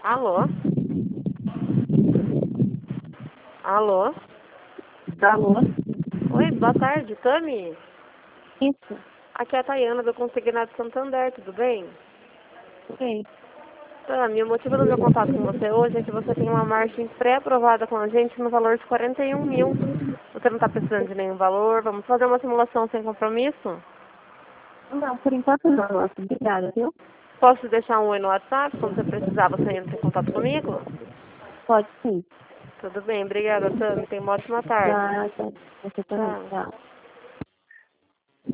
Alô? Alô? Alô? Oi, boa tarde, Tami? Isso. Aqui é a Tayana do Consignado Santander, tudo bem? Oi. Tami, o motivo do meu contato com você hoje é que você tem uma margem pré-aprovada com a gente no valor de 41 mil. Você não está precisando de nenhum valor, vamos fazer uma simulação sem compromisso? Não, por enquanto não, nossa. Obrigada, viu? Posso deixar um oi no WhatsApp? Quando você precisar, você entra em contato comigo? Pode sim. Tudo bem, obrigada, Tami. Tenha uma ótima tarde. Tá, tá. Você também. Tchau. Tchau.